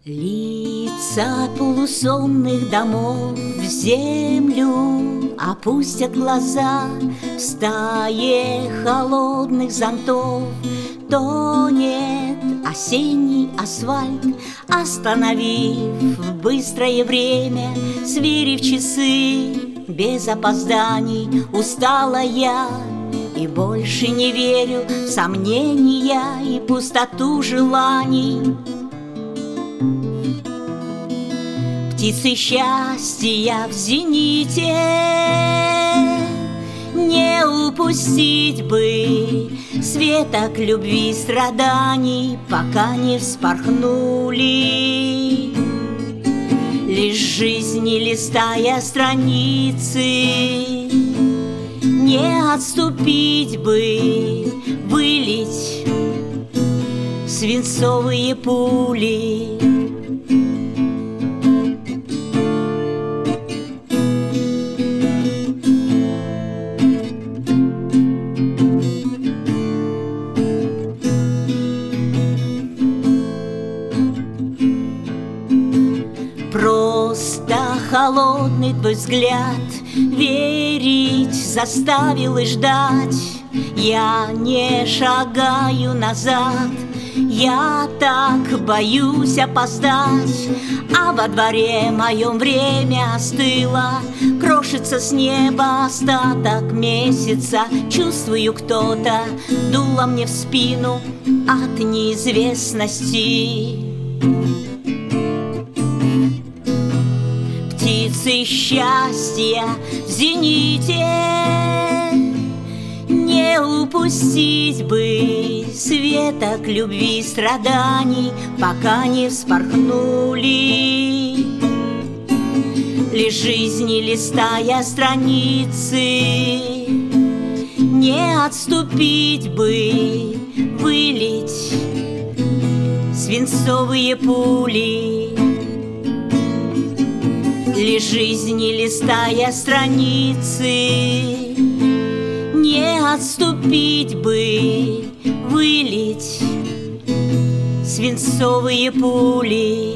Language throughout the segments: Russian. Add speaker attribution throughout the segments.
Speaker 1: Лица полусонных домов в землю опустят глаза. В стае холодных зонтов тонет осенний асфальт. Остановив быстрое время, сверив часы, без опозданий устала я и больше не верю в сомнения и пустоту желаний. Птицы счастья в зените, не упустить бы светок любви и страданий, пока не вспорхнули. Лишь жизни листая страницы, не отступить бы, вылить свинцовые пули. Просто холодный твой взгляд верить заставил и ждать. Я не шагаю назад, я так боюсь опоздать. А во дворе моем время остыло, крошится с неба остаток месяца. Чувствую, кто-то дуло мне в спину от неизвестности. Птицы счастья в зените, не упустить бы светок любви и страданий, пока не вспорхнули. Лишь жизни листая страницы, не отступить бы, вылить свинцовые пули. Лишь жизни листая страницы, не отступить бы, вылить свинцовые пули.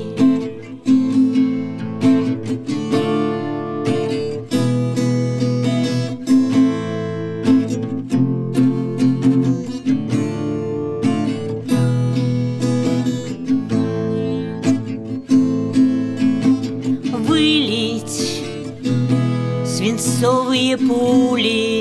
Speaker 1: Вылить свинцовые пули.